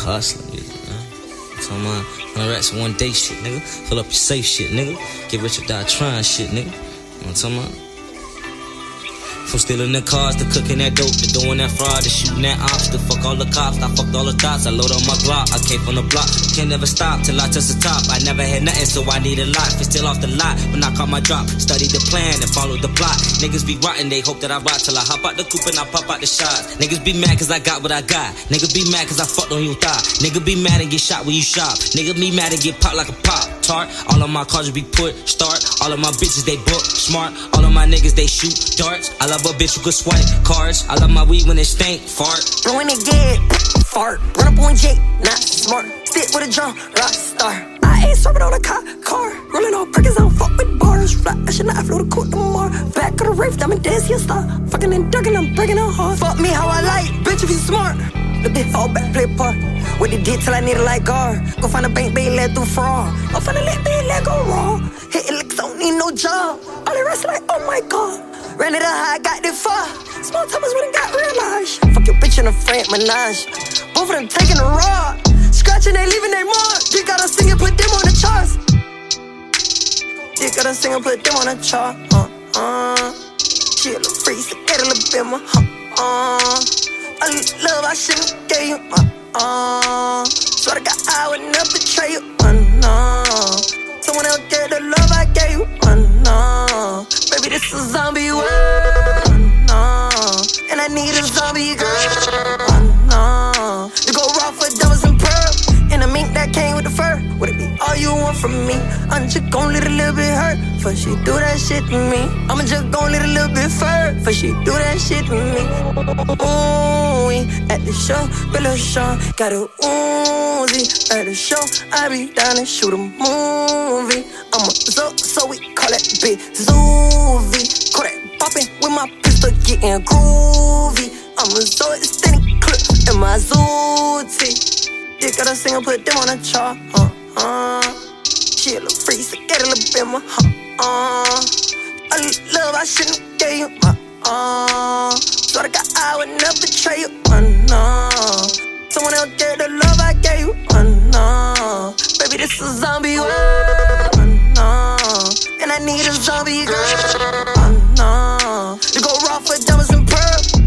hustling music, man. I'm talking about 100 racks in one day shit, nigga. Fill up your safe shit, nigga. Get rich or die trying shit, nigga. You know what I'm talking about? From stealing the cars to cooking that dope to doing that fraud to shooting that ops to fuck all the cops. I fucked all the thoughts. I load on my Glock. I came from the block. Can't never stop till I touch the top. I never had nothing, so I need a lot. It's still off the lot when I caught my drop. Studied the plan and followed the plot. Niggas be rotten, they hope that I rot till I hop out the coupe and I pop out the shots. Niggas be mad cause I got what I got. Niggas be mad cause I fucked on your thigh. Nigga be mad and get shot when you shop. Nigga be mad and get popped like a pop tart. All of my cars be put start. All of my bitches they book smart. All of my niggas they shoot darts. I love a bitch who could swipe cars. I love my weed when it stink, fart. Blowing it good, fart. Run up on Jake, not smart. Stick with a drum, rock star. I ain't serving on a car. Rolling on Perkins, I don't fuck with bars. Fly, I should not flew the court no more. Back of the rave, diamond dance, yeah, star. Fucking and ducking, I'm breaking her heart. Fuck me how I like, bitch if you smart. The bitch fall back, play part. What they did till I need a light guard. Go find a bank, baby, let do fraud. Go find a lit, baby, let go raw. Hitting licks, don't need no job. All the rest like, oh my god. Ran it up high, got it far. Small timers when it got realized. Fuck your bitch in a Frank Minaj. Both of them taking a rod. Scratching, they leaving they mark. Dick got us singing, put them on the charts. Dick got us singing, put them on the chart. She a little free, so get a little bit more. I love, I shouldn't gave you. Swear to God, I would never betray you. No. Someone else get the love I gave you. No. Baby, this is a zombie world. No. And I need a zombie girl. No. To go raw for diamonds and pearl. And a mink that came with the fur. Would it be all you want from me? I'm just gon' let a little bit hurt. For she do that shit to me. I'ma just gon' let a little bit fur. For she do that shit to me. Ooh, at the show, Bill Sean got a Uzi. At the show, I be down and shoot a movie. I'm a so we call that bitch Zoovie. Call that poppin' with my pistol getting groovy. I'm a so extended clip in my Zooty. Dick got a singer, put them on a chart. She a little free, so get a little bit more. I love, I shouldn't gave you. Swear to God, I would never betray you. No. Someone else get the love I gave you. No. Baby, this is a zombie world. No. And I need a zombie girl. No. To go raw for diamonds and pearl.